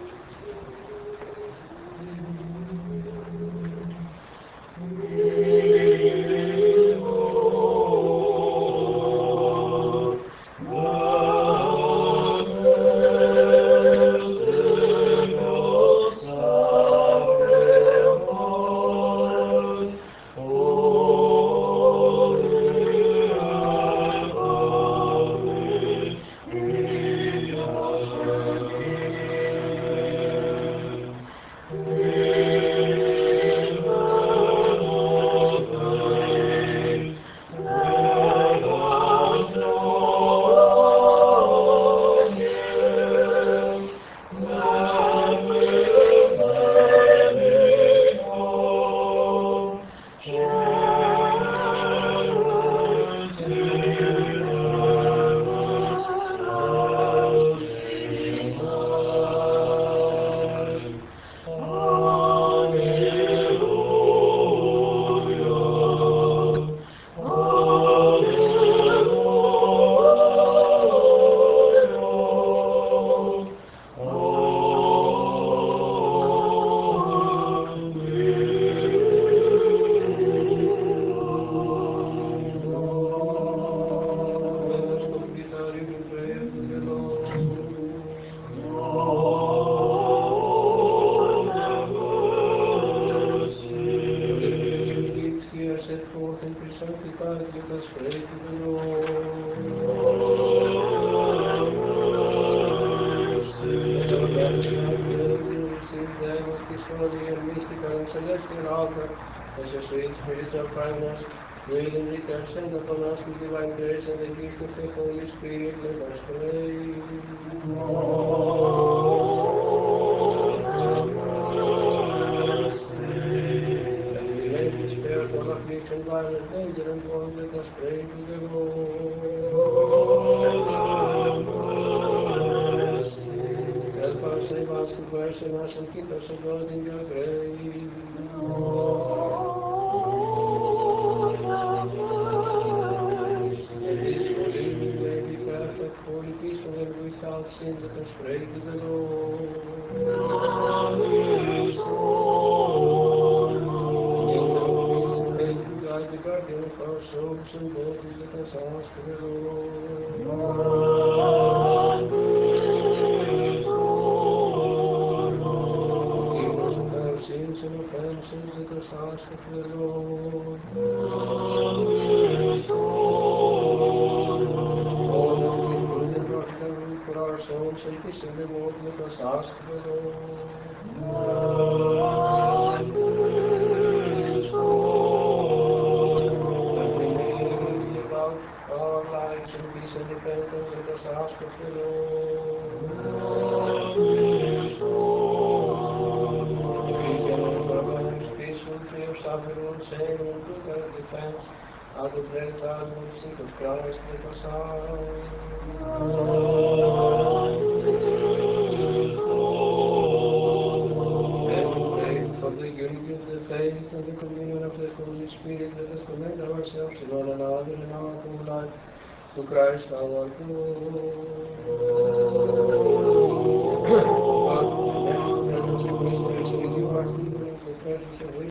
Celestial altar, as your sweet spiritual kindness, will in return send upon us the divine grace and the gift of the Holy Spirit. Let us pray. Lord, have mercy. And we may be spared all affliction, violent danger, and want. Let us pray to the Lord. Have mercy. Help us, save us, conversion us, and keep us, O God, in your grace. Holy, peaceful, and without sin, let us pray to the Lord. Faithful God, the guardian of our souls and bodies, let us ask the Lord. Forgive us of our sins and offenses, let us ask of the Lord. For our souls and peace in the world, let us ask the Lord. That we may live out our lives in peace and repentance, let us ask of the Lord. The Christian government is peaceful, free of suffering, and shame, and good our defense. Out of great God, and seek of Christ, let us ask. For the unity of the faith and the communion of the Holy Spirit, let us commend ourselves to one another in our whole life to Christ our Lord. God,